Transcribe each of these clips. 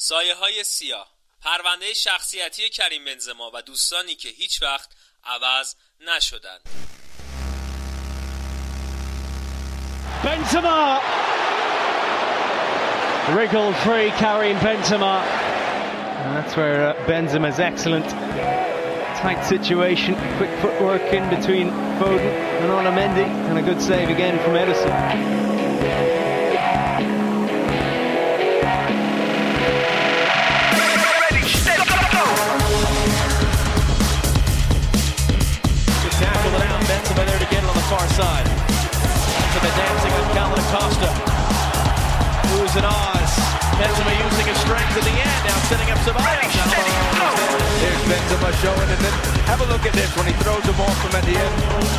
سایه‌های سیاه، پرونده شخصیتی کریم بنزما و دوستانی که هیچ وقت عوض نشدند. Benzema, wriggled free, Karim Benzema. And that's where Benzema's excellent. Tight situation, quick footwork in between Foden and Otamendi, and a good save again from Edison. Good tackle it out, Benzema there to get it on the far side. Benzema dancing on Calvin Acosta. Who's in Oz? Benzema using his strength in the end, now setting up some items. Here's Benzema showing it. Have a look at this when he throws the ball from at the end.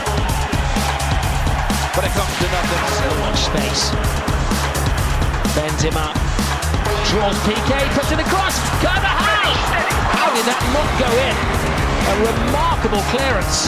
But it comes to nothing. So much space. Benzema draws PK, puts it across. Carvajal! How did that not go in? A remarkable clearance.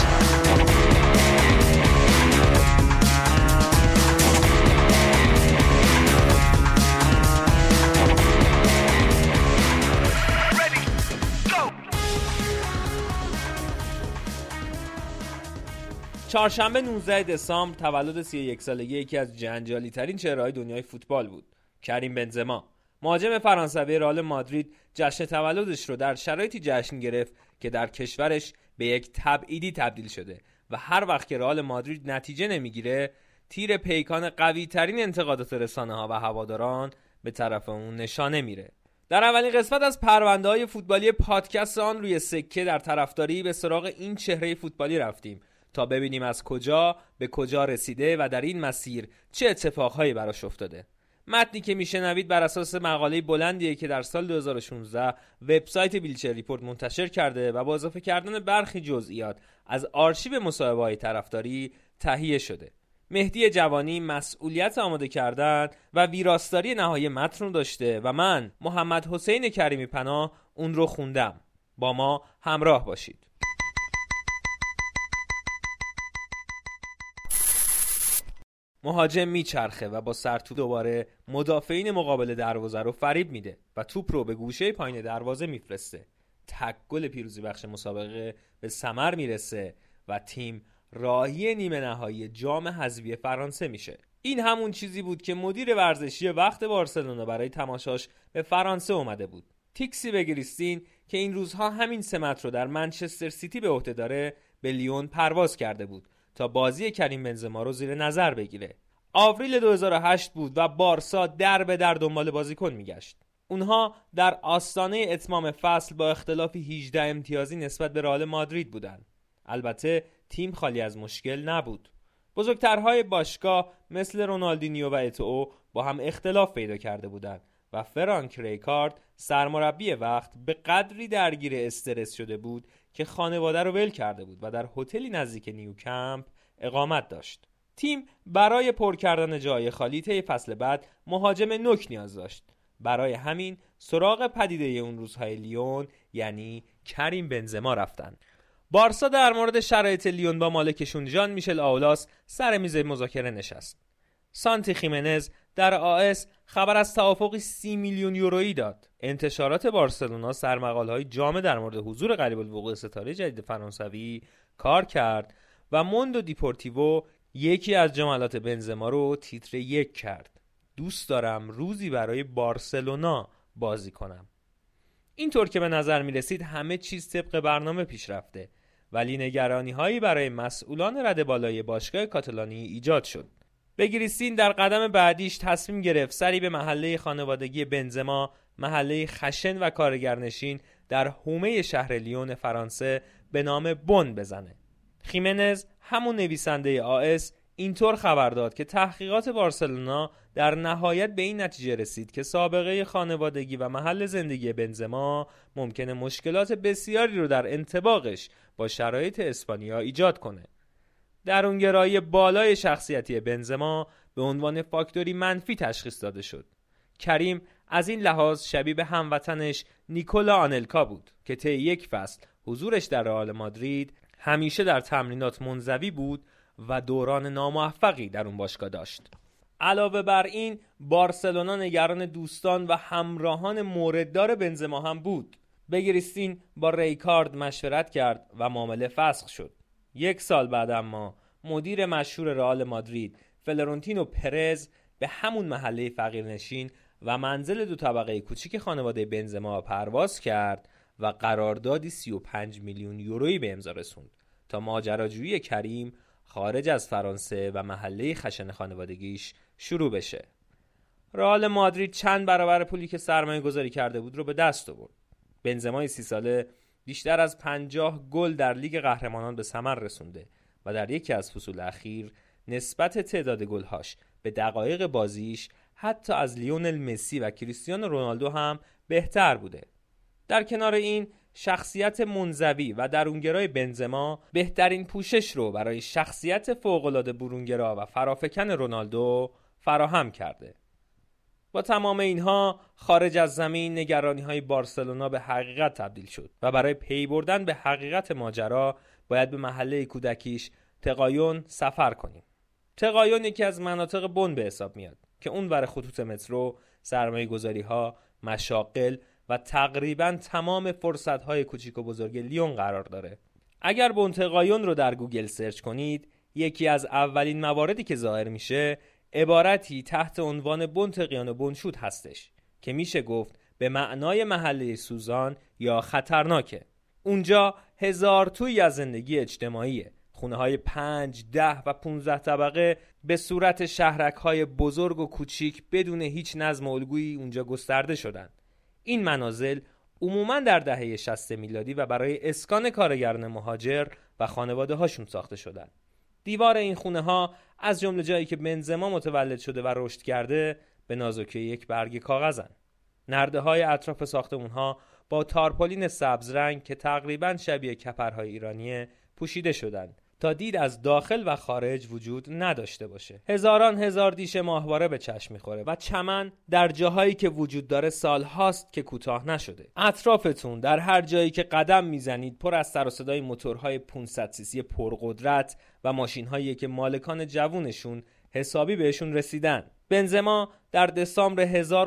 چهارشنبه 19 دسامبر تولد 31 سالگی یکی از جنجالی ترین چهره‌های دنیای فوتبال بود. کریم بنزما، مهاجم فرانسوی رئال مادرید، جشن تولدش رو در شرایطی جشن گرفت که در کشورش به یک تبعیدی تبدیل شده و هر وقت که رئال مادرید نتیجه نمیگیره، تیر پیکان قوی ترین انتقادات رسانه‌ها و هواداران به طرف اون نشانه میره. در اولین قسمت از پرونده‌های فوتبالی پادکست آن روی سکه در طرفداری به سراغ این چهره فوتبالی رفتیم تا ببینیم از کجا به کجا رسیده و در این مسیر چه اتفاقهایی براش افتاده. متنی که میشنوید بر اساس مقاله بلندیه که در سال 2016 وبسایت ویلچر ریپورت منتشر کرده و با اضافه کردن برخی جزئیات از آرشیو مصاحبه‌های طرفداری تهیه شده. مهدی جوانی مسئولیت آماده کردن و ویراستاری نهایی متن رو داشته و من محمد حسین کریمی پناه اون رو خوندم. با ما همراه باشید. مهاجم میچرخه و با سرتو دوباره مدافعین مقابل دروازه رو فریب میده و توپ رو به گوشه پایین دروازه میفرسته. تک گل پیروزی بخش مسابقه به ثمر میرسه و تیم راهی نیمه نهایی جام حذفی فرانسه میشه. این همون چیزی بود که مدیر ورزشی وقت بارسلونا برای تماشاش به فرانسه اومده بود. تیکسی بگریستین که این روزها همین سمت رو در منچستر سیتی به عهده داره، به لیون پرواز کرده بود تا بازی کریم بنزما رو زیر نظر بگیره. آوریل 2008 بود و بارسا در به در دنبال بازیکن میگشت. اونها در آستانه اتمام فصل با اختلاف 18 امتیازی نسبت به رئال مادرید بودن. البته تیم خالی از مشکل نبود. بزرگترهای باشگاه مثل رونالدینیو و اتو با هم اختلاف پیدا کرده بودند و فرانک ریکارد سرمربی وقت به قدری درگیر استرس شده بود که خانواده رو ول کرده بود و در هتلی نزدیک نیوکمپ اقامت داشت. تیم برای پر کردن جای خالی طی فصل بعد مهاجم نوک نیاز داشت. برای همین سراغ پدیده اون روزهای لیون یعنی کریم بنزما رفتن. بارسا در مورد شرایط لیون با مالکشون ژان میشل آولاس سر میز مذاکره نشست. سانتی خیمنز در آس خبر از توافقی 30 میلیون یورویی داد. انتشارات بارسلونا سرمقاله‌های جامع در مورد حضور قریب الوقوع ستاره جدید فرانسوی کار کرد و موندو دیپورتیوو یکی از جملات بنزما رو تیتر 1 کرد: دوست دارم روزی برای بارسلونا بازی کنم. اینطور که به نظر می رسید همه چیز طبق برنامه پیش رفته، ولی نگرانی‌هایی برای مسئولان رده بالای باشگاه کاتالانی ایجاد شد. بگریستین در قدم بعدیش تصمیم گرفت سری به محله خانوادگی بنزما، محله خشن و کارگرنشین در حومه شهر لیون فرانسه به نام بون بزنه. خیمنز همون نویسنده آس اینطور خبر داد که تحقیقات بارسلونا در نهایت به این نتیجه رسید که سابقه خانوادگی و محل زندگی بنزما ممکنه مشکلات بسیاری رو در انطباقش با شرایط اسپانیا ایجاد کنه. درونگرایی بالای شخصیتی بنزما به عنوان فاکتوری منفی تشخیص داده شد. کریم از این لحاظ شبیه به هموطنش نیکولا آنلکا بود که طی یک فصل حضورش در رئال مادرید همیشه در تمرینات منزوی بود و دوران ناموفقی در اون باشگاه داشت. علاوه بر این بارسلونا نگران دوستان و همراهان مورددار بنزما هم بود. بگریستین با ریکارد مشورت کرد و معامله فسخ شد. 1 سال بعد اما مدیر مشهور رئال مادرید فلورنتینو پرز به همون محله فقیرنشین و منزل 2 طبقه کوچیک خانواده بنزما پرواز کرد و قراردادی 35 میلیون یورویی به امضا رسوند تا ماجراجویی کریم خارج از فرانسه و محله خشن خانوادگیش شروع بشه. رئال مادرید چند برابر پولی که سرمایه گذاری کرده بود رو به دست آورد. بنزمای 30 ساله بیشتر از 50 گل در لیگ قهرمانان به ثمر رسونده و در یکی از فصول اخیر نسبت تعداد گل‌هاش به دقایق بازیش حتی از لیونل مسی و کریستیانو رونالدو هم بهتر بوده. در کنار این شخصیت منزوی و درونگرای بنزما بهترین پوشش رو برای شخصیت فوق‌العاده برونگرا و فرافکن رونالدو فراهم کرده. با تمام اینها خارج از زمین نگرانی‌های بارسلونا به حقیقت تبدیل شد و برای پی بردن به حقیقت ماجرا باید به محله کودکیش تقایون سفر کنیم. تقایون یکی از مناطق بن به حساب میاد که اونور خطوط مترو، سرمایه‌گذاری‌ها، مشاغل و تقریباً تمام فرصت‌های کوچیک و بزرگ لیون قرار داره. اگر بن تقایون رو در گوگل سرچ کنید، یکی از اولین مواردی که ظاهر میشه عبارتی تحت عنوان بن تقیان و بنشود هستش که میشه گفت به معنای محله سوزان یا خطرناکه. اونجا هزار تویی از زندگی اجتماعیه. خونه‌های 5، 10 و 15 طبقه به صورت شهرک‌های بزرگ و کوچیک بدون هیچ نظم و الگویی اونجا گسترده شدن. این منازل عموماً در دهه 60 میلادی و برای اسکان کارگران مهاجر و خانواده‌هاشون ساخته شدن. دیوار این خونه‌ها از جمله جایی که بنزما متولد شده و رشد کرده به نازکی یک برگ کاغذن. نرده‌های اطراف ساختمان‌ها با تارپولین سبز رنگ که تقریباً شبیه کپرهای ایرانیه پوشیده شدند تا دید از داخل و خارج وجود نداشته باشه. هزاران هزار دیش ماهواره به چشم میخوره و چمن در جاهایی که وجود داره سال هاست که کوتاه نشده. اطرافتون در هر جایی که قدم میزنید پر از سر و صدای موتورهای 500 سیسی پرقدرت و ماشین‌هایی که مالکان جوونشون حسابی بهشون رسیدن. بنزما در دسامبر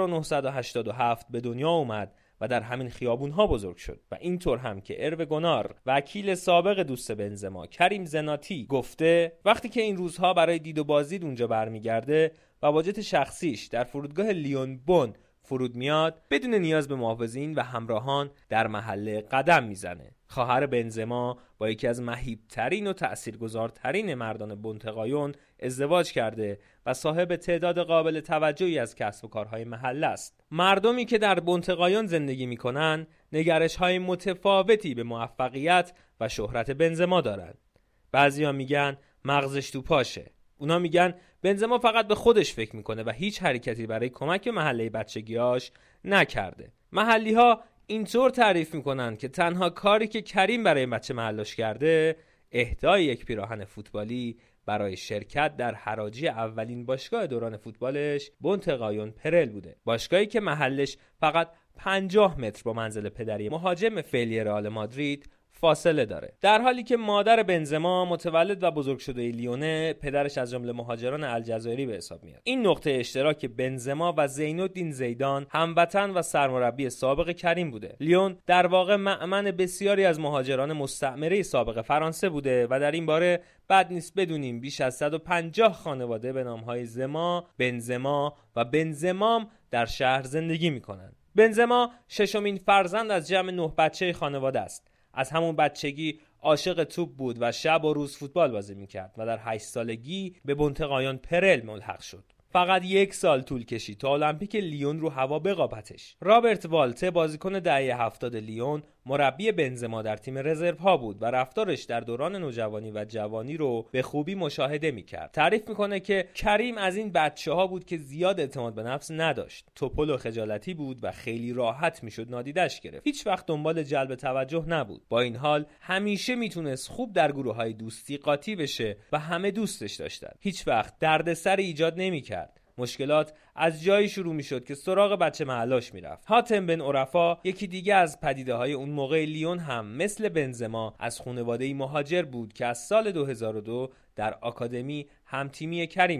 1987 به دنیا اومد و در همین خیابون‌ها بزرگ شد و اینطور هم که اروه گونار وکیل سابق دوست بنزما کریم زناتی گفته وقتی که این روزها برای دید و بازدید اونجا برمیگرده و با جت شخصیش در فرودگاه لیون بن فرود میاد بدون نیاز به محافظین و همراهان در محله قدم میزنه. خواهر بنزما با یکی از مهیب‌ترین و تأثیرگذارترین مردان بنتقایون ازدواج کرده و صاحب تعداد قابل توجهی از کسب و کارهای محله است. مردمی که در بنتقایون زندگی میکنن نگرش‌های متفاوتی به موفقیت و شهرت بنزما دارن. بعضیا میگن مغزش تو پاشه. اونا میگن بنزما فقط به خودش فکر میکنه و هیچ حرکتی برای کمک به محله بچگیاش نکرده. محلی‌ها اینطور تعریف میکنن که تنها کاری که کریم برای بچه محلاش کرده اهدای یک پیراهن فوتبالی برای شرکت در حراجی اولین باشگاه دوران فوتبالش بنتقایون پرل بوده. باشگاهی که محلش فقط 50 متر با منزل پدری مهاجم فعلی رئال مادرید فاصله داره. در حالی که مادر بنزما متولد و بزرگ شده لیونه، پدرش از جمله مهاجران الجزایری به حساب میاد. این نقطه اشتراک بنزما و زینالدین زیدان هموطن و سرمربی سابق کریم بوده. لیون در واقع مأمن بسیاری از مهاجران مستعمره سابق فرانسه بوده و در این باره بد نیست بدونیم بیش از 150 خانواده به نام‌های زما، بنزما و بنزمام در شهر زندگی میکنند. بنزما ششمین فرزند از جمع 9 بچه خانواده است. از همون بچگی عاشق توپ بود و شب و روز فوتبال بازی میکرد و در 8 سالگی به بنتقایون پرل ملحق شد. فقط 1 سال طول کشید تا المپیک لیون رو هوا بقاپتش. رابرت والته بازیکن دهه 70 لیون مربی بنزما در تیم رزرو ها بود و رفتارش در دوران نوجوانی و جوانی رو به خوبی مشاهده میکرد. تعریف میکنه که کریم از این بچه‌ها بود که زیاد اعتماد به نفس نداشت. توپل و خجالتی بود و خیلی راحت میشد نادیدش گرفت. هیچ وقت دنبال جلب توجه نبود. با این حال همیشه میتونست خوب در گروه‌های دوستی قاطی بشه و همه دوستش داشتن. هیچ وقت دردسر ایجاد نمیکرد. مشکلات از جایی شروع میشد که سراغ بچه محلاش میرفت. حاتم بن عرفا، یکی دیگه از پدیده‌های اون موقع لیون، هم مثل بنزما از خانواده‌ای مهاجر بود که از سال 2002 در آکادمی همتیمی کریم شد.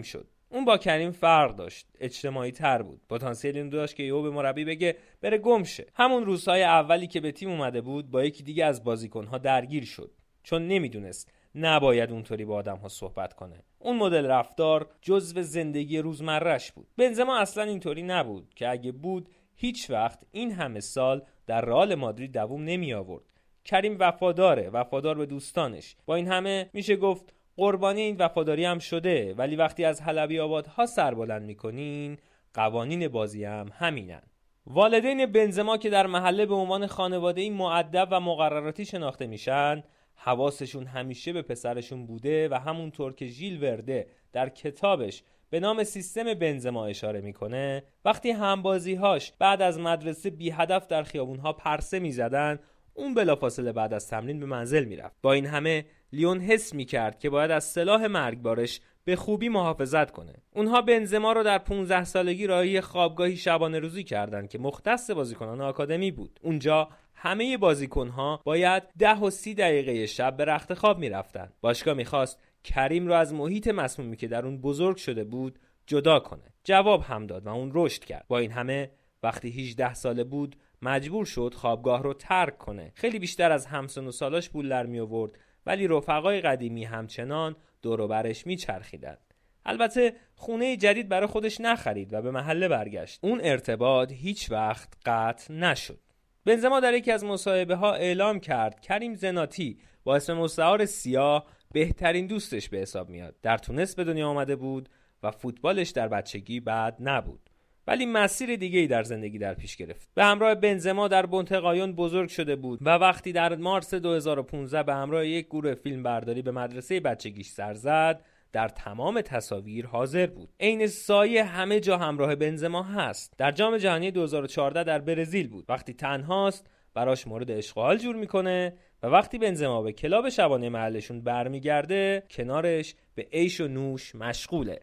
اون با کریم فرق داشت، اجتماعی تر بود، پتانسیل این داشت که یهو به مربی بگه بره گم شه. همون روزهای اولی که به تیم اومده بود با یکی دیگه از بازیکن‌ها درگیر شد، چون نمیدونست نباید اونطوری با آدم‌ها صحبت کنه. اون مدل رفتار جزو زندگی روزمره‌اش بود. بنزما اصلا اینطوری نبود که اگه بود هیچ وقت این همه سال در رئال مادرید دوام نمی آورد. کریم وفادار به دوستانش. با این همه میشه گفت قربانی این وفاداری هم شده، ولی وقتی از حلبی آبادها سر بلند میکنین قوانین بازی هم همینن. والدین بنزما که در محله به عنوان خانواده‌ای مؤدب و مقرراتی شناخته میشن، حواسشون همیشه به پسرشون بوده و همونطور که ژیل ورده در کتابش به نام سیستم بنزما اشاره میکنه، وقتی همبازی‌هاش بعد از مدرسه بی هدف در خیابون‌ها پرسه میزدن، اون بلافاصله بعد از تمرین به منزل میرفت. با این همه لیون حس میکرد که باید از سلاح مرگبارش به خوبی محافظت کنه. اونها بنزما رو در 15 سالگی راهی خوابگاهی شبانه روزی کردند که مختص بازیکنان آکادمی بود. اونجا همه بازیکنها باید 10 و 30 دقیقه شب به رخت خواب میرفتن. باشگاه میخواست کریم رو از محیط مسمومی که در اون بزرگ شده بود جدا کنه. جواب هم داد و اون رشد کرد. با این همه وقتی 18 ساله بود مجبور شد خوابگاه رو ترک کنه. خیلی بیشتر از همسن و سالاش پول در می آورد، ولی رفقای قدیمی همچنان دور و برش میچرخیدند. البته خونه جدید برای خودش نخرید و به محله برگشت. اون ارتباط هیچ وقت قطع نشد. بنزما در یکی از مصاحبه ها اعلام کرد کریم زناتی با اسم مستعار سیاه بهترین دوستش به حساب میاد. در تونس به دنیا آمده بود و فوتبالش در بچگی بد نبود، ولی مسیر دیگه‌ای در زندگی در پیش گرفت. به همراه بنزما در بونتقایون بزرگ شده بود و وقتی در مارس 2015 به همراه یک گروه فیلم برداری به مدرسه بچگیش سر زد، در تمام تصاویر حاضر بود. عین سایه همه جا همراه بنزما هست. در جام جهانی 2014 در برزیل بود. وقتی تنهاست براش مورد عشق و حال جور میکنه و وقتی بنزما به کلاب شبانه محلشون برمیگرده کنارش به عیش و نوش مشغوله.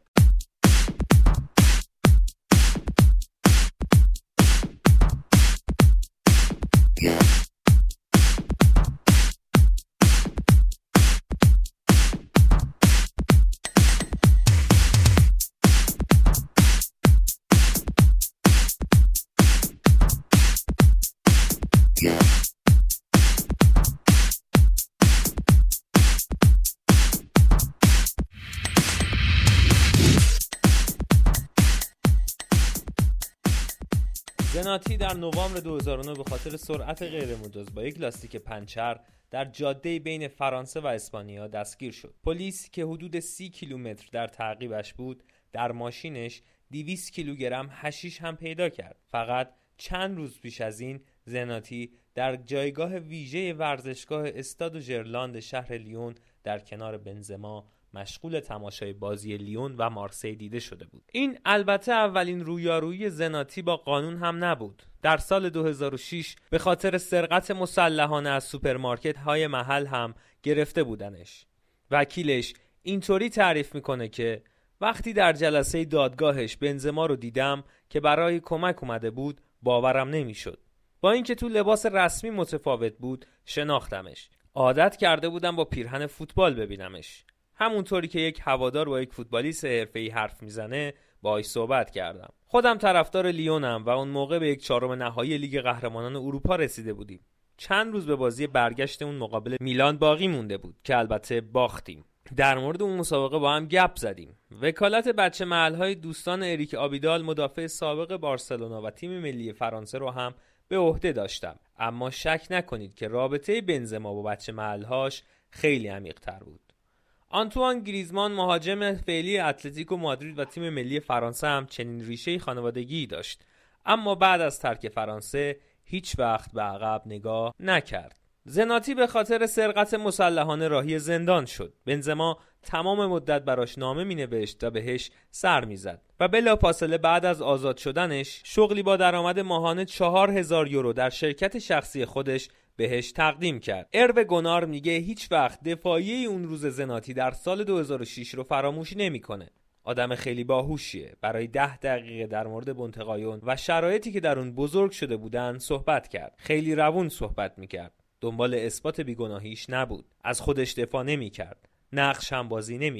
زناتی در نوامبر 2009 به خاطر سرعت غیرمجاز با یک لاستیک پنچر در جاده بین فرانسه و اسپانیا دستگیر شد. پلیس که حدود 30 کیلومتر در تعقیبش بود، در ماشینش 200 کیلوگرم حشیش هم پیدا کرد. فقط چند روز پیش از این زناتی در جایگاه ویژه ورزشگاه استاد ژرلاند شهر لیون در کنار بنزما مشغول تماشای بازی لیون و مارسی دیده شده بود. این البته اولین رویارویی زناتی با قانون هم نبود. در سال 2006 به خاطر سرقت مسلحانه از سوپرمارکت های محل هم گرفته بودنش. وکیلش اینطوری تعریف میکنه که وقتی در جلسه دادگاهش بنزما رو دیدم که برای کمک اومده بود باورم نمیشد. با اینکه تو لباس رسمی متفاوت بود شناختمش. عادت کرده بودم با پیرهن فوتبال ببینمش. همونطوری که یک هوادار با یک فوتبالیست حرفه‌ای حرف میزنه باهاش صحبت کردم. خودم طرفدار لیونم و اون موقع به یک چهارم نهایی لیگ قهرمانان اروپا رسیده بودیم. چند روز به بازی برگشت اون مقابل میلان باقی مونده بود که البته باختیم. در مورد اون مسابقه با هم گپ زدیم. وکالت بچه محل‌های دوستان اریک آبیدال مدافع سابق بارسلونا و تیم ملی فرانسه رو هم به عهده داشتم. اما شک نکنید که رابطه بنزما با بچه محل‌هاش خیلی عمیق‌تر بود. آنتوان گریزمان مهاجم فعلی اتلتیکو مادرید و تیم ملی فرانسه هم چنین ریشه خانوادگی داشت، اما بعد از ترک فرانسه هیچ وقت به عقب نگاه نکرد. زناتی به خاطر سرقت مسلحانه راهی زندان شد. بنزما تمام مدت براش نامه مینوشت و بهش سر میزد و بلافاصله بعد از آزاد شدنش شغلی با درآمد ماهانه 4000 یورو در شرکت شخصی خودش بهش تقدیم کرد. ارو گونار میگه هیچ وقت دفاعیه اون روز زناتی در سال 2006 رو فراموش نمیکنه. آدم خیلی باهوشیه. برای 10 دقیقه در مورد بونتقایون و شرایطی که در اون بزرگ شده بودن صحبت کرد. خیلی روون صحبت میکرد. دنبال اثبات بیگناهیش نبود. از خودش دفاع نمیکرد. نقش هم بازی نمیکرد.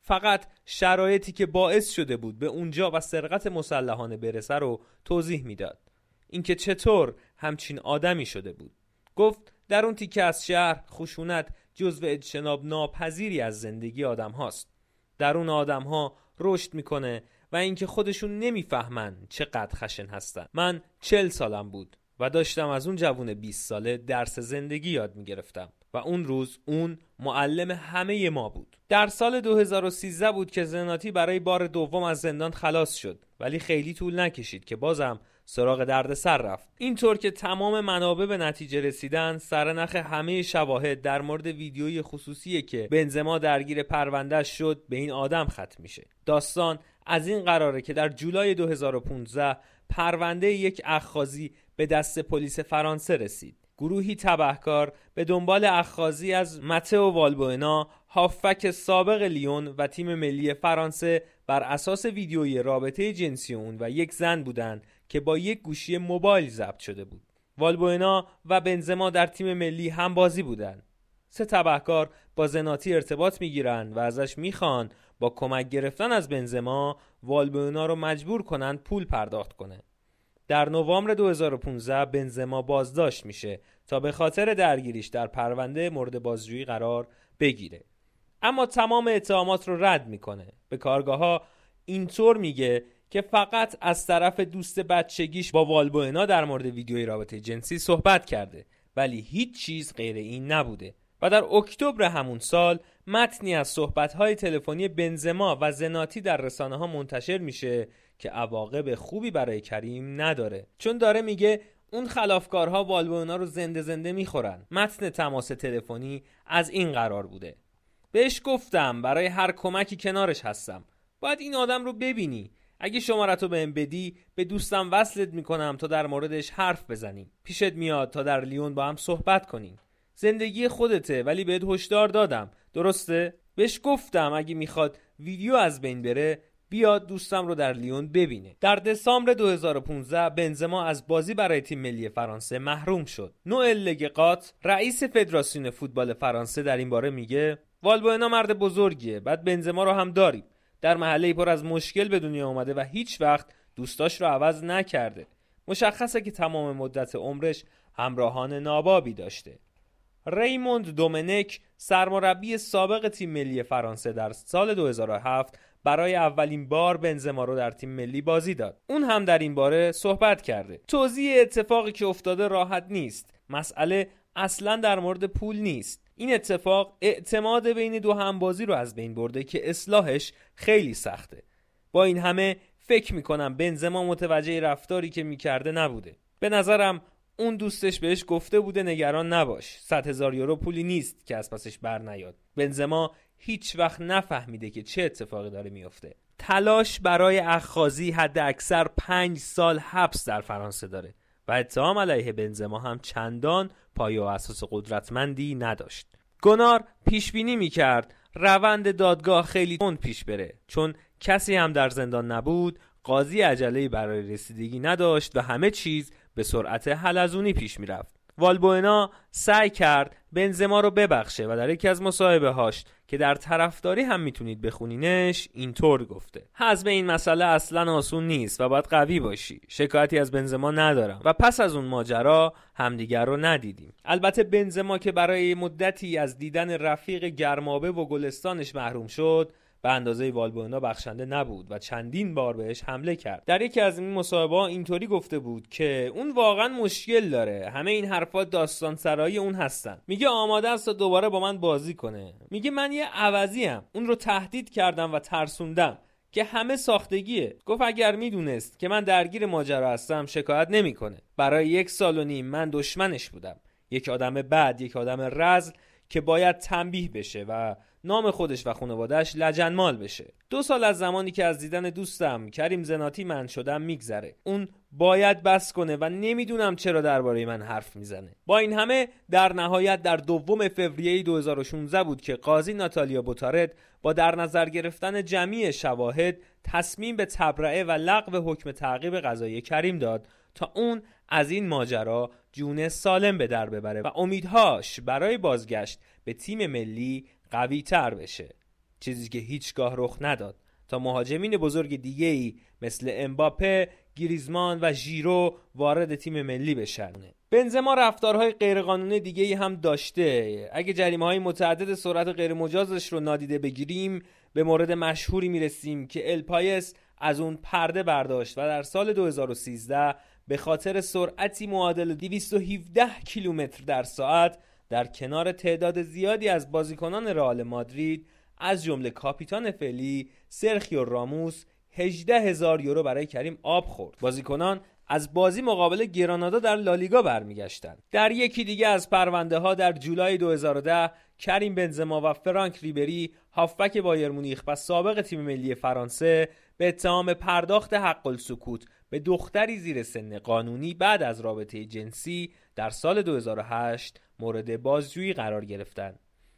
فقط شرایطی که باعث شده بود به اونجا و سرقت مسلحانه برسه رو توضیح میداد. اینکه چطور همچین آدمی شده بود. گفت در اون تیکه از شهر خشونت جزو اجتناب ناپذیری از زندگی آدم هاست. در اون آدم ها رشد میکنه و اینکه خودشون نمیفهمن چقدر خشن هستن. من 40 سالم بود و داشتم از اون جوون 20 ساله درس زندگی یاد میگرفتم و اون روز اون معلم همه ما بود. در سال 2013 بود که زناتی برای بار دوم از زندان خلاص شد، ولی خیلی طول نکشید که بازم سراغ دردسر رفت. اینطور که تمام منابع به نتیجه رسیدن، سرنخ همه شواهد در مورد ویدیوی خصوصی که بنزما درگیر پرونده شد به این آدم ختم میشه. داستان از این قراره که در جولای 2015 پرونده یک اخاذی به دست پلیس فرانسه رسید. گروهی تبهکار به دنبال اخاذی از ماتئو والبوئنا، هافبک سابق لیون و تیم ملی فرانسه بر اساس ویدیوی رابطه جنسی اون و یک زن بودند که با یک گوشی موبایل ضبط شده بود. والبوئنا و بنزما در تیم ملی هم بازی بودند. 3 تبهکار با زناتی ارتباط میگیرن و ازش میخوان با کمک گرفتن از بنزما والبوئنا رو مجبور کنن پول پرداخت کنه. در نوامبر 2015 بنزما بازداشت میشه تا به خاطر درگیریش در پرونده مورد بازجویی قرار بگیره. اما تمام اتهامات رو رد میکنه. به کارگاه‌ها اینطور میگه که فقط از طرف دوست بچگیش با والبوئنا در مورد ویدیوی رابطه جنسی صحبت کرده، ولی هیچ چیز غیر این نبوده. و در اکتبر همون سال متنی از صحبت‌های تلفنی بنزما و زناتی در رسانه‌ها منتشر میشه که عواقب خوبی برای کریم نداره، چون داره میگه اون خلافکارها والبوئنا رو زنده میخورن. متن تماس تلفنی از این قرار بوده: بهش گفتم برای هر کمکی کنارش هستم. باید این آدم رو ببینی. اگه شماره‌تو بهم بدی به دوستم وصلت میکنم تا در موردش حرف بزنیم. پیشت میاد تا در لیون با هم صحبت کنیم. زندگی خودته، ولی بهت هشدار دادم. درسته؟ بهش گفتم اگه میخواد ویدیو از بین بره بیاد دوستم رو در لیون ببینه. در دسامبر 2015 بنزما از بازی برای تیم ملی فرانسه محروم شد. نوئل لگقات، رئیس فدراسیون فوتبال فرانسه، در این باره میگه والبوئنا مرد بزرگیه، بعد بنزما رو هم داریم. در محله پر از مشکل به دنیا اومده و هیچ وقت دوستاش رو عوض نکرده. مشخصه که تمام مدت عمرش همراهان نابابی داشته. ریموند دومنک، سرمربی سابق تیم ملی فرانسه، در سال 2007 برای اولین بار بنزما رو در تیم ملی بازی داد. اون هم در این باره صحبت کرده. توضیح اتفاقی که افتاده راحت نیست. مسئله اصلا در مورد پول نیست. این اتفاق اعتماد بین دو همبازی رو از بین برده که اصلاحش خیلی سخته. با این همه فکر میکنم بنزما متوجه رفتاری که میکرده نبوده. به نظرم اون دوستش بهش گفته بوده نگران نباش، 100,000 یورو پولی نیست که از پسش بر نیاد. بنزما هیچ وقت نفهمیده که چه اتفاقی داره میفته. تلاش برای اخاذی حد اکثر 5 سال حبس در فرانسه داره و اتهام علیه بنزما هم چندان پایه و اساس قدرتمندی نداشت. گونار پیش بینی میکرد روند دادگاه خیلی تند پیش بره، چون کسی هم در زندان نبود، قاضی عجله‌ای برای رسیدگی نداشت و همه چیز به سرعت حلزونی پیش میرفت. والبوئنا سعی کرد بنزما رو ببخشه و در یکی از مصاحبه‌هاش که در طرفداری هم میتونید بخونینش اینطور گفته: حزم این مسئله اصلا آسون نیست و باید قوی باشی. شکایتی از بنزما ندارم و پس از اون ماجرا همدیگر رو ندیدیم. البته بنزما که برای مدتی از دیدن رفیق گرمابه و گلستانش محروم شد، به اندازه والبوئنا بخشنده نبود و چندین بار بهش حمله کرد. در یکی از این مصاحبه‌ها اینطوری گفته بود که اون واقعا مشکل داره. همه این حرفا داستان سرایی اون هستن. میگه آماده است تا دوباره با من بازی کنه. میگه من یه عوضیم. اون رو تهدید کردم و ترسوندم که همه ساختگیه. گفت اگر میدونست که من درگیر ماجرا هستم شکایت نمیکنه. برای 1.5 سال من دشمنش بودم. یک آدم بد، یک آدم رذل که باید تنبیه بشه و نام خودش و خانواده‌اش لجنمال بشه. 2 سال از زمانی که از دیدن دوستم کریم زناتی منع شدم میگذره. اون باید بس کنه و نمیدونم چرا درباره من حرف میزنه. با این همه در نهایت در 2 فوریه 2016 بود که قاضی ناتالیا بوتارد با در نظر گرفتن جمعی شواهد تصمیم به تبرئه و لغو حکم تعقیب قضایی کریم داد تا اون از این ماجرا جون سالم به در ببره و امیدهاش برای بازگشت به تیم ملی قوی تر بشه. چیزی که هیچگاه رخ نداد تا مهاجمین بزرگ دیگه‌ای مثل امباپه، گریزمان و ژیرو وارد تیم ملی بشن. بنزما رفتارهای غیرقانونی دیگه‌ای هم داشته. اگه جریمه‌های متعدد سرعت غیرمجازش رو نادیده بگیریم، به مورد مشهوری میرسیم که الپایس از اون پرده برداشت و در سال 2013 به خاطر سرعتی معادل 217 کیلومتر در ساعت در کنار تعداد زیادی از بازیکنان رئال مادرید از جمله کاپیتان فعلی سرخیو راموس 18,000 یورو برای کریم آب خورد. بازیکنان از بازی مقابل گرانادا در لالیگا برمیگشتند. در یکی دیگه از پرونده ها در جولای 2010 کریم بنزما و فرانک ریبری هافبک بایر مونیخ و سابق تیم ملی فرانسه به اتهام پرداخت حق السکوت به دختری زیر سن قانونی بعد از رابطه جنسی در سال 2008 مورد بازجویی قرار گرفتند.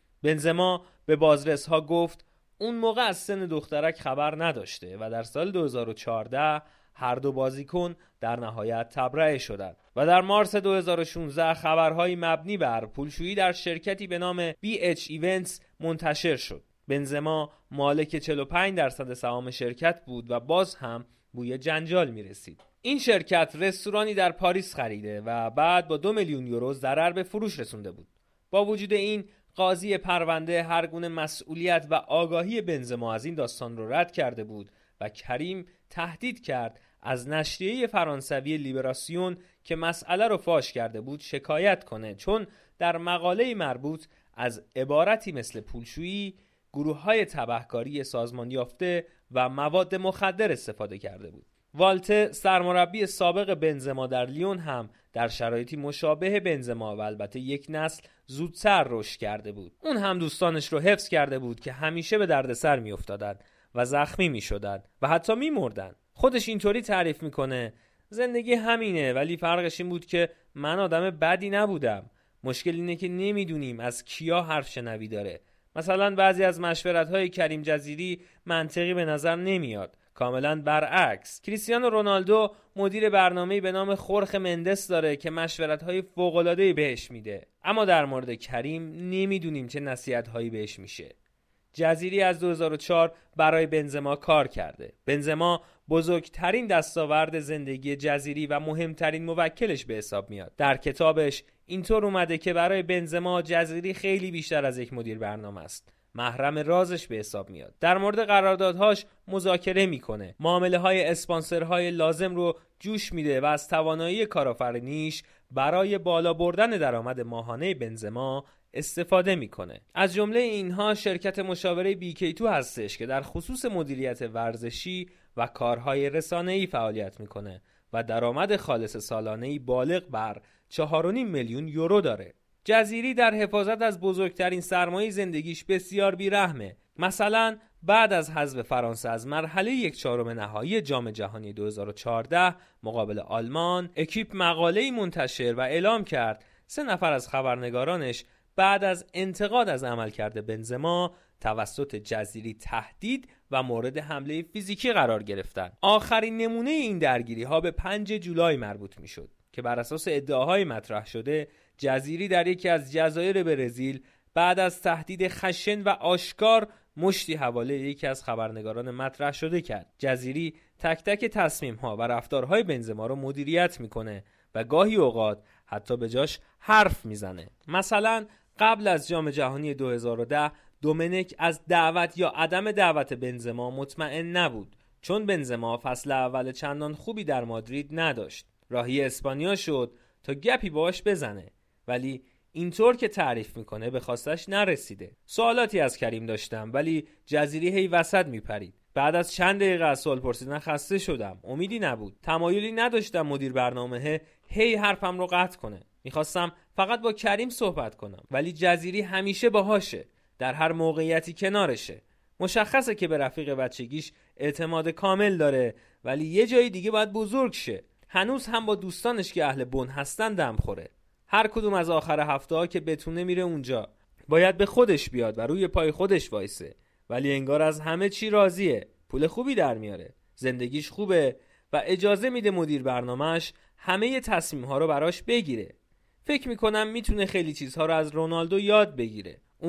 بنزما به بازرس‌ها گفت اون موقع از سن دخترک خبر نداشته و در سال 2014 هر دو بازیکن در نهایت تبرئه شدند و در مارس 2016 خبرهای مبنی بر پولشویی در شرکتی به نام BH Events منتشر شد. بنزما مالک 45% سهام شرکت بود و باز هم بوی جنجال می رسید. این شرکت رستورانی در پاریس خریده و بعد با 2 میلیون یورو ضرر به فروش رسونده بود. با وجود این قاضی پرونده هر گونه مسئولیت و آگاهی بنزما از این داستان رو رد کرده بود و کریم تهدید کرد از نشریه فرانسوی لیبراسیون که مسئله رو فاش کرده بود شکایت کنه، چون در مقاله مربوط از عبارتی مثل پولشویی، گروه‌های تبهکاری سازمان یافته و مواد مخدر استفاده کرده بود. والته سرمربی سابق بنزما در لیون هم در شرایطی مشابه بنزما و البته یک نسل زودتر رشد کرده بود. اون هم دوستانش رو حفظ کرده بود که همیشه به دردسر میافتادن و زخمی میشدن و حتی میمردن. خودش اینطوری تعریف میکنه: زندگی همینه، ولی فرقش این بود که من آدم بدی نبودم. مشکل اینه که نمیدونیم از کیا حرف شنوی داره. مثلا بعضی از مشورت‌های کریم جزیری منطقی به نظر نمیاد. کاملا برعکس. کریستیانو رونالدو مدیر برنامه‌ای به نام خورخ مندس داره که مشورت‌های فوق‌العاده‌ای بهش میده، اما در مورد کریم نمیدونیم چه نصیحت‌هایی بهش میشه. جزیری از 2004 برای بنزما کار کرده. بنزما بزرگترین دستاورد زندگی جزیری و مهمترین موکلش به حساب میاد. در کتابش اینطور اومده که برای بنزما جزیری خیلی بیشتر از یک مدیر برنامه است. محرم رازش به حساب میاد. در مورد قراردادهاش مذاکره میکنه. معامله‌های اسپانسرهای لازم رو جوش میده و از توانایی کارآفرینیش برای بالا بردن درآمد ماهانه بنزما استفاده میکنه. از جمله اینها شرکت مشاوره BK2 هستش که در خصوص مدیریت ورزشی و کارهای رسانه‌ای فعالیت میکنه و درآمد خالص سالانه‌ای بالغ بر 4.5 میلیون یورو داره. جزیری در حفاظت از بزرگترین سرمایه زندگیش بسیار بیرحمه. مثلا بعد از حذف فرانسه از مرحله 1/4 نهایی جام جهانی 2014 مقابل آلمان، اکیپ مقاله‌ای منتشر و اعلام کرد 3 نفر از خبرنگارانش بعد از انتقاد از عملکرد بنزما توسط جزیری تهدید و مورد حمله فیزیکی قرار گرفتند. آخرین نمونه این درگیری‌ها به 5 جولای مربوط می‌شد که بر اساس ادعاهای مطرح شده جزیری در یکی از جزایر برزیل بعد از تهدید خشن و آشکار مشتی حواله یکی از خبرنگاران مطرح شده کرد. جزیری تک تک تصمیم‌ها و رفتارهای بنزما رو مدیریت میکنه و گاهی اوقات حتی به جاش حرف میزنه. مثلا قبل از جام جهانی 2010 دومنیک از دعوت یا عدم دعوت بنزما مطمئن نبود، چون بنزما فصل اول چندان خوبی در مادرید نداشت. راهی اسپانیا شد تا گپی باش بزنه، ولی اینطور که تعریف میکنه به خواستش نرسیده. سوالاتی از کریم داشتم ولی جزیری هی وسط میپرید. بعد از چند دقیقه از سوال پرسیدن خسته شدم. امیدی نبود. تمایلی نداشتم مدیر برنامه هی حرفم رو قطع کنه. میخواستم فقط با کریم صحبت کنم، ولی جزیری همیشه باهاشه، در هر موقعیتی کنارشه. مشخصه که به رفیق بچگیش اعتماد کامل داره، ولی یه جای دیگه باید بزرگ شه. هنوز هم با دوستانش که اهل بن هستن دم خوره. هر کدوم از آخر هفته ها که بتونه میره اونجا. باید به خودش بیاد و روی پای خودش وایسه، ولی انگار از همه چی راضیه. پول خوبی در میاره، زندگیش خوبه و اجازه میده مدیر برنامه‌اش همه تصمیم ها رو براش بگیره. فکر میکنم میتونه خیلی چیزها رو از رونالدو یاد بگیره. اون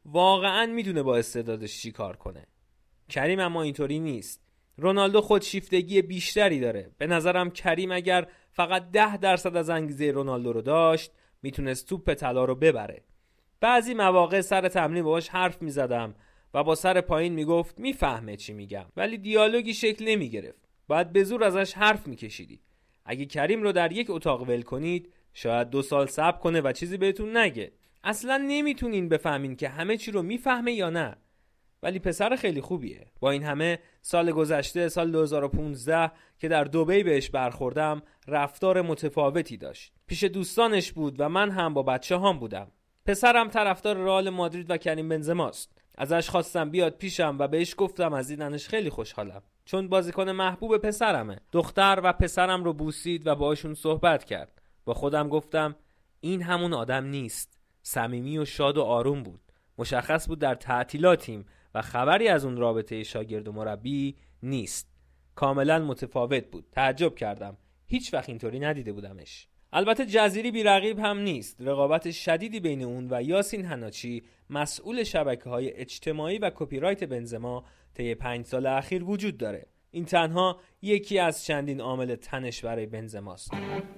واقعا میدونه با استعدادش چی کار کنه. کریم اما اینطوری نیست. رونالدو خودشیفتگی بیشتری داره. به نظرم کریم اگر فقط 10% از انگیزه رونالدو رو داشت میتونست توپ طلا رو ببره. بعضی مواقع سر تمرین باهاش حرف میزدم و با سر پایین میگفت میفهمه چی میگم، ولی دیالوگی شکل نمیگرفت. باید به زور ازش حرف میکشیدی. اگه کریم رو در یک اتاق ول کنید شاید 2 سال صبر کنه و چیزی بهتون نگه. اصلا نمیتونین بفهمین که همه چی رو میفهمه یا نه. ولی پسر خیلی خوبیه. با این همه سال گذشته، سال 2015 که در دبی بهش برخوردم، رفتار متفاوتی داشت. پیش دوستانش بود و من هم با بچه‌هام بودم. پسرم طرفدار رئال مادرید و کریم بنزماست. ازش خواستم بیاد پیشم و بهش گفتم از دیدنش خیلی خوشحالم، چون بازیکن محبوب پسرمه. دختر و پسرم رو بوسید و باهاشون صحبت کرد. با خودم گفتم این همون آدم نیست. صمیمی و شاد و آروم بود. مشخص بود در تعطیلاتیم و خبری از اون رابطه شاگرد و مربی نیست. کاملا متفاوت بود. تعجب کردم. هیچ وقت اینطوری ندیده بودمش. البته جزیری بی رقیب هم نیست. رقابت شدیدی بین اون و یاسین حناچی، مسئول شبکه‌های اجتماعی و کپی رایت بنزما، طی 5 سال اخیر وجود داره. این تنها یکی از چندین عامل تنش برای بنزماست.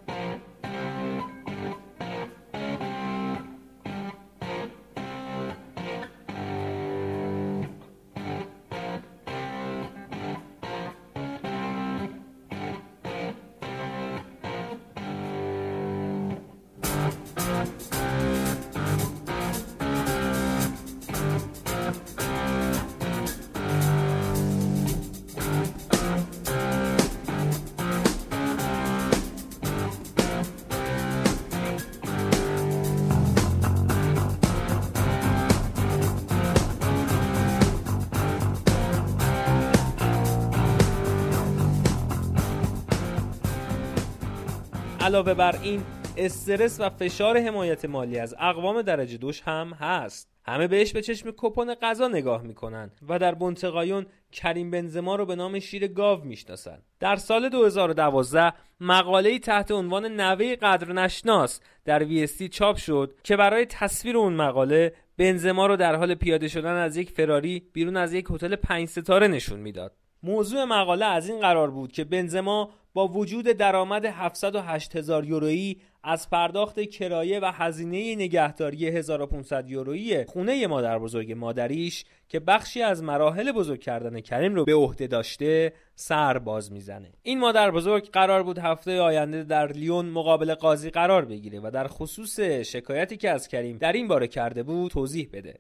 علاوه بر این استرس و فشار حمایت مالی از اقوام درجه دوش هم هست. همه بهش به چشم کپون غذا نگاه میکنن و در بنتقایون کریم بنزما رو به نام شیر گاو میشناسن. در سال 2012 مقاله‌ای تحت عنوان نوه قدرنشناس در ویستی چاپ شد که برای تصویر اون مقاله بنزما رو در حال پیاده شدن از یک فراری بیرون از یک هتل 5 ستاره نشون میداد. موضوع مقاله از این قرار بود که بنزما با وجود درآمد 708,000 یورویی از پرداخت کرایه و هزینه نگهداری 1500 یورویی خونه مادر بزرگ مادریش که بخشی از مراحل بزرگ کردن کریم رو به عهده داشته سر باز میزنه. این مادر بزرگ قرار بود هفته آینده در لیون مقابل قاضی قرار بگیره و در خصوص شکایتی که از کریم در این باره کرده بود توضیح بده.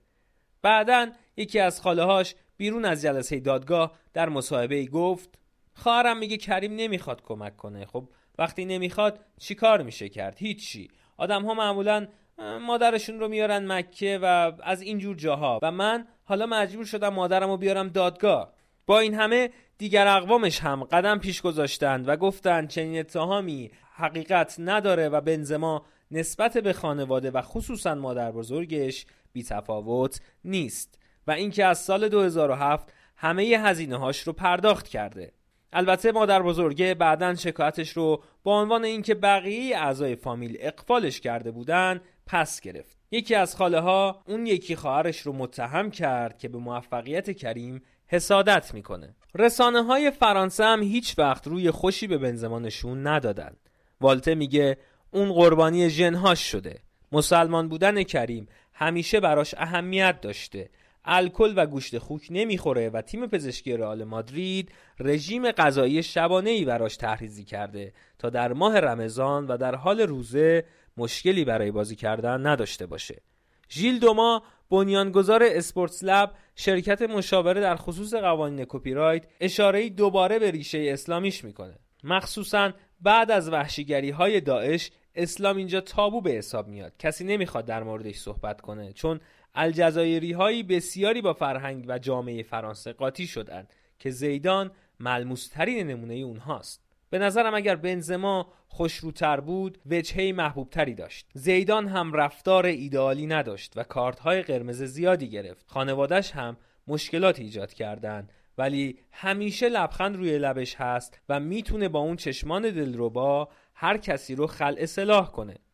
بعدن یکی از خاله‌هاش بیرون از جلسه دادگاه در مصاحبه‌ای گفت خواهرم میگه کریم نمیخواد کمک کنه. خب وقتی نمیخواد چی کار میشه کرد؟ هیچی. آدم ها معمولا مادرشون رو میارن مکه و از اینجور جاها و من حالا مجبور شدم مادرم رو بیارم دادگاه. با این همه دیگر اقوامش هم قدم پیش گذاشتند و گفتند چنین اتهامی حقیقت نداره و بنزما نسبت به خانواده و خصوصا مادر بزرگش بی تفاوت نیست و اینکه از سال 2007 همه هزینه هاش رو پرداخت کرده. البته مادر بزرگه بعداً شکایتش رو با عنوان اینکه بقیه اعضای فامیل اغفالش کرده بودن پس گرفت. یکی از خاله ها اون یکی خواهرش رو متهم کرد که به موفقیت کریم حسادت میکنه. رسانه های فرانسه هم هیچ وقت روی خوشی به بنزما نشون ندادن. والته میگه اون قربانی ژن‌هاش شده. مسلمان بودن کریم همیشه براش اهمیت داشته. الکل و گوشت خوک نمیخوره و تیم پزشکی رئال مادرید رژیم غذایی شبانه‌ای براش تحریزی کرده تا در ماه رمضان و در حال روزه مشکلی برای بازی کردن نداشته باشه. ژیل دوما بنیانگذار اسپورتس لب، شرکت مشاوره در خصوص قوانین کپی رایت، اشاره‌ای دوباره به ریشه اسلامیش میکنه. مخصوصاً بعد از وحشیگری‌های داعش اسلام اینجا تابو به حساب میاد. کسی نمیخواد در موردش صحبت کنه چون الجزایری‌های بسیاری با فرهنگ و جامعه فرانسه قاطی شدند که زیدان ملموس‌ترین نمونه اونهاست. به نظرم اگر بنزما خوشروتر بود وجهه محبوبتری داشت. زیدان هم رفتار ایدئالی نداشت و کارت‌های قرمز زیادی گرفت. خانواده‌اش هم مشکلات ایجاد کردن ولی همیشه لبخند روی لبش هست و میتونه با اون چشمان دلربا هر کسی رو خلع سلاح کنه.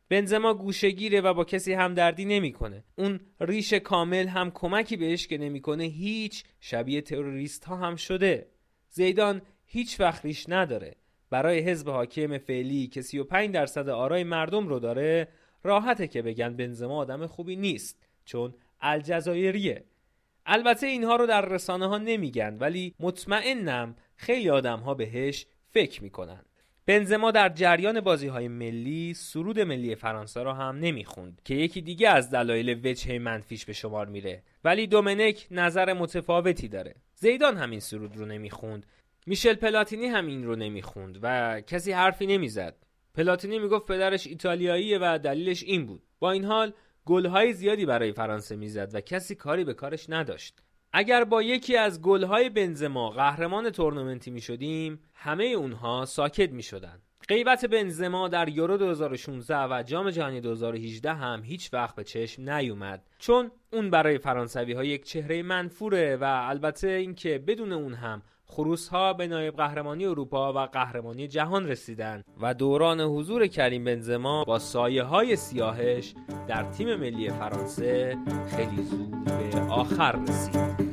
بنزما گوشه‌گیره و با کسی همدردی نمیکنه. اون ریش کامل هم کمکی بهش که نمیکنه، هیچ شبیه تروریست ها هم شده. زیدان هیچ وقت ریش نداره. برای حزب حاکم فعلی که 35% آرای مردم رو داره، راحته که بگن بنزما آدم خوبی نیست چون الجزایریه. البته اینها رو در رسانه ها نمیگن، ولی مطمئنم خیلی آدم ها بهش فکر میکنن. بنزما در جریان بازی‌های ملی سرود ملی فرانسه رو هم نمیخوند که یکی دیگه از دلایل وجه منفیش به شمار میره، ولی دومنک نظر متفاوتی داره. زیدان همین سرود رو نمیخوند، میشل پلاتینی هم این رو نمیخوند و کسی حرفی نمیزد. پلاتینی میگفت پدرش ایتالیاییه و دلیلش این بود. با این حال گل‌های زیادی برای فرانسه میزد و کسی کاری به کارش نداشت. اگر با یکی از گل‌های بنزما قهرمان تورنمنتی می‌شدیم، همه اونها ساکت می‌شدن. غیبت بنزما در یورو 2016 و جام جهانی 2018 هم هیچ وقت به چشم نیومد، چون اون برای فرانسوی‌ها یک چهره منفوره و البته اینکه بدون اون هم خروس‌ها به نایب قهرمانی اروپا و قهرمانی جهان رسیدن و دوران حضور کریم بنزما با سایه‌های سیاهش در تیم ملی فرانسه خیلی زود به آخر رسید.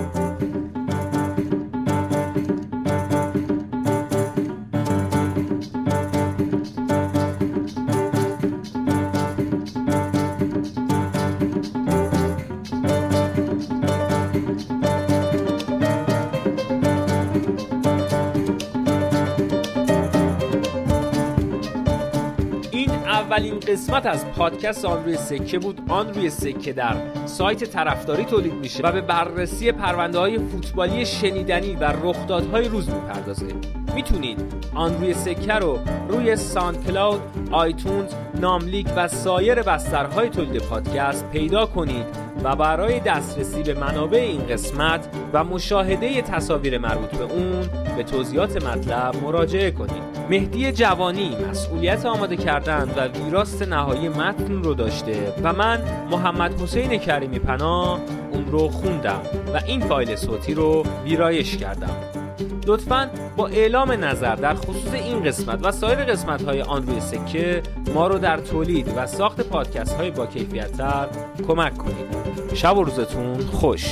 اولین قسمت از پادکست آن روی سکه بود. آن روی سکه در سایت طرفداری تولید میشه و به بررسی پرونده‌های فوتبالی شنیدنی و رخدادهای روز میپردازه. میتونید آن روی سکه رو روی ساوند کلاود، آیتونز، ناملیک و سایر بسترهای تولید پادکست پیدا کنید و برای دسترسی به منابع این قسمت و مشاهده تصاویر مربوط به اون به توضیحات مطلب مراجعه کنید. مهدی جوانی مسئولیت آماده کردن و ویراست نهایی متن رو داشته و من محمد حسین کریمی پناه اون رو خوندم و این فایل صوتی رو ویرایش کردم. لطفاً با اعلام نظر در خصوص این قسمت و سایر قسمت‌های آن روی سکه ما رو در تولید و ساخت پادکست‌های با کیفیت‌تر کمک کنید. شب و روزتون خوش.